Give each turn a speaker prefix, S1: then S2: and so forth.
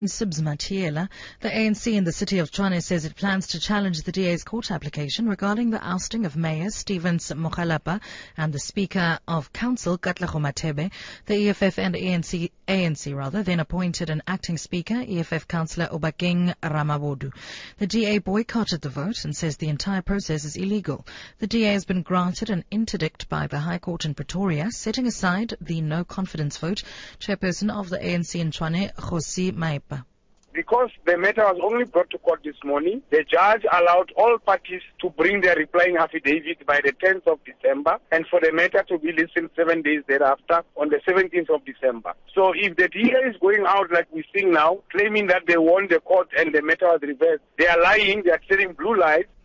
S1: Sibs Matiela. The ANC in the city of Tshwane says it plans to challenge the DA's court application regarding the ousting of Mayor Stevens Mokgalapa and the Speaker of Council Katlego Mathebe. The EFF and ANC then appointed an acting Speaker, EFF Councillor Obakeng Ramabodu. The DA boycotted the vote and says the entire process is illegal. The DA has been granted an interdict by the High Court in Pretoria, setting aside the no confidence vote. Chairperson of the ANC in Tshwane, Kgosi Maipa.
S2: Because the matter was only brought to court this morning, the judge allowed all parties to bring their replying affidavit by the 10th of December and for the matter to be listened 7 days thereafter on the 17th of December. So if the DA is going out like we're seeing now, claiming that they won the court and the matter was reversed, they are lying, they are telling blue lies.